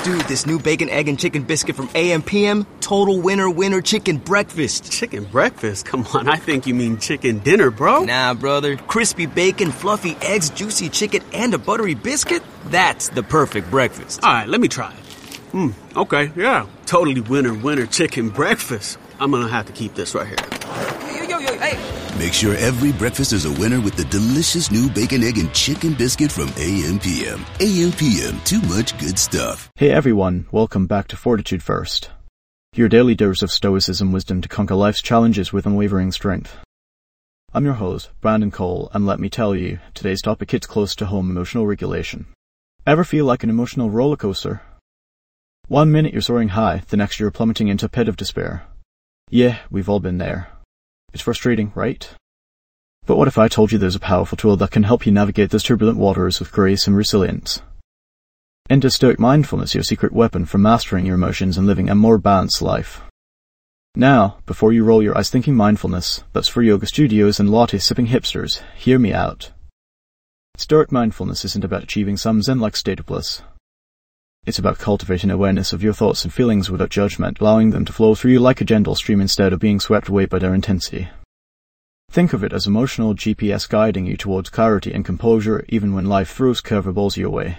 Dude, this new bacon, egg, and chicken biscuit from AM/PM, total winner chicken breakfast. Chicken breakfast? Come on, I think you mean chicken dinner, bro. Nah, brother. Crispy bacon, fluffy eggs, juicy chicken, and a buttery biscuit? That's the perfect breakfast. All right, let me try it. Okay, yeah. Totally winner chicken breakfast. I'm gonna have to keep this right here. Yo, hey. Make sure every breakfast is a winner with the delicious new bacon, egg, and chicken biscuit from AM/PM. AM/PM, too much good stuff. Hey everyone, welcome back to Fortitude First. Your daily dose of stoicism wisdom to conquer life's challenges with unwavering strength. I'm your host, Brandon Cole, and let me tell you, today's topic hits close to home: emotional regulation. Ever feel like an emotional roller coaster? 1 minute you're soaring high, the next you're plummeting into a pit of despair. Yeah, we've all been there. It's frustrating, right? But what if I told you there's a powerful tool that can help you navigate those turbulent waters with grace and resilience? Enter Stoic Mindfulness, your secret weapon for mastering your emotions and living a more balanced life. Now, before you roll your eyes thinking mindfulness, that's for yoga studios and latte-sipping hipsters, hear me out. Stoic Mindfulness isn't about achieving some zen-like state of bliss. It's about cultivating awareness of your thoughts and feelings without judgment, allowing them to flow through you like a gentle stream instead of being swept away by their intensity. Think of it as emotional GPS guiding you towards clarity and composure even when life throws curveballs your way.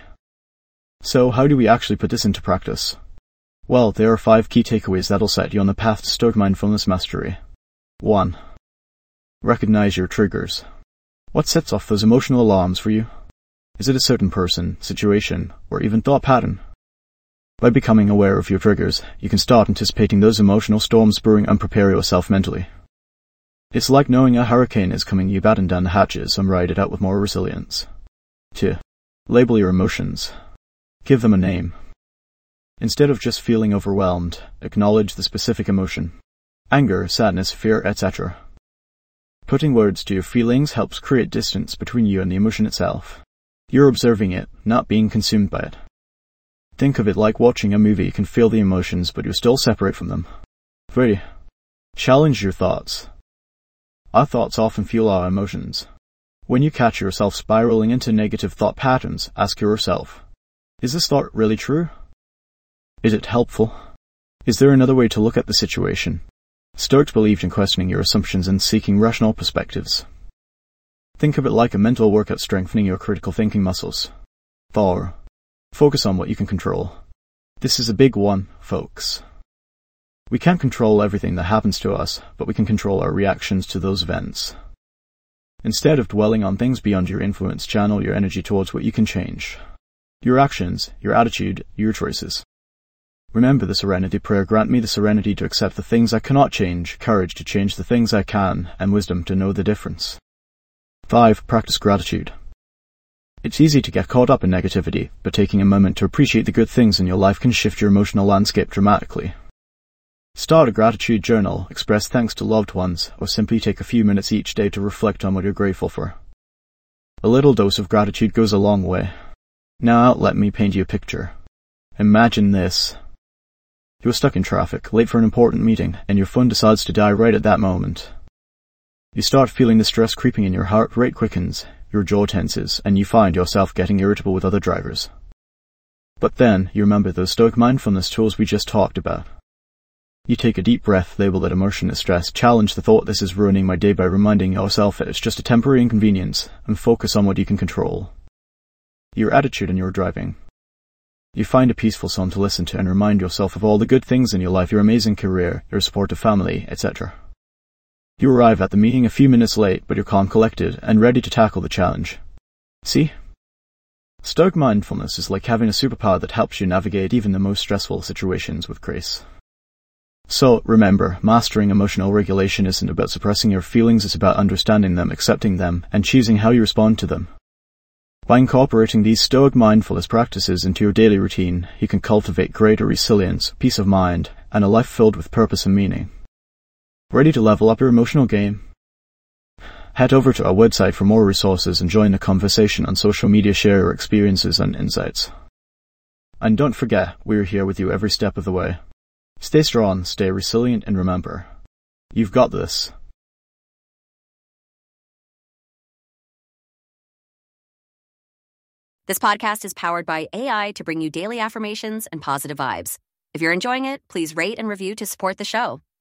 So how do we actually put this into practice? Well, there are 5 key takeaways that'll set you on the path to Stoic Mindfulness mastery. 1. Recognize your triggers. What sets off those emotional alarms for you? Is it a certain person, situation, or even thought pattern? By becoming aware of your triggers, you can start anticipating those emotional storms brewing and prepare yourself mentally. It's like knowing a hurricane is coming, you batten down the hatches and ride it out with more resilience. 2. Label your emotions. Give them a name. Instead of just feeling overwhelmed, acknowledge the specific emotion. Anger, sadness, fear, etc. Putting words to your feelings helps create distance between you and the emotion itself. You're observing it, not being consumed by it. Think of it like watching a movie. You can feel the emotions, but you're still separate from them. 3. Challenge your thoughts. Our thoughts often fuel our emotions. When you catch yourself spiraling into negative thought patterns, ask yourself, is this thought really true? Is it helpful? Is there another way to look at the situation? Stoics believed in questioning your assumptions and seeking rational perspectives. Think of it like a mental workout strengthening your critical thinking muscles. 4. Focus on what you can control. This is a big one, folks. We can't control everything that happens to us, but we can control our reactions to those events. Instead of dwelling on things beyond your influence, channel your energy towards what you can change. Your actions, your attitude, your choices. Remember the serenity prayer: grant me the serenity to accept the things I cannot change, courage to change the things I can, and wisdom to know the difference. 5. Practice gratitude. It's easy to get caught up in negativity, but taking a moment to appreciate the good things in your life can shift your emotional landscape dramatically. Start a gratitude journal, express thanks to loved ones, or simply take a few minutes each day to reflect on what you're grateful for. A little dose of gratitude goes a long way. Now, let me paint you a picture. Imagine this. You're stuck in traffic, late for an important meeting, and your phone decides to die right at that moment. You start feeling the stress creeping in, your heart rate quickens, your jaw tenses, and you find yourself getting irritable with other drivers. But then, you remember those Stoic Mindfulness tools we just talked about. You take a deep breath, label that emotion as stress, challenge the thought this is ruining my day by reminding yourself that it's just a temporary inconvenience, and focus on what you can control. Your attitude in your driving. You find a peaceful song to listen to and remind yourself of all the good things in your life, your amazing career, your supportive family, etc. You arrive at the meeting a few minutes late, but you're calm, collected, and ready to tackle the challenge. See? Stoic Mindfulness is like having a superpower that helps you navigate even the most stressful situations with grace. So, remember, mastering emotional regulation isn't about suppressing your feelings, it's about understanding them, accepting them, and choosing how you respond to them. By incorporating these Stoic Mindfulness practices into your daily routine, you can cultivate greater resilience, peace of mind, and a life filled with purpose and meaning. Ready to level up your emotional game? Head over to our website for more resources and join the conversation on social media. Share your experiences and insights. And don't forget, we're here with you every step of the way. Stay strong, stay resilient, and remember, you've got this. This podcast is powered by AI to bring you daily affirmations and positive vibes. If you're enjoying it, please rate and review to support the show.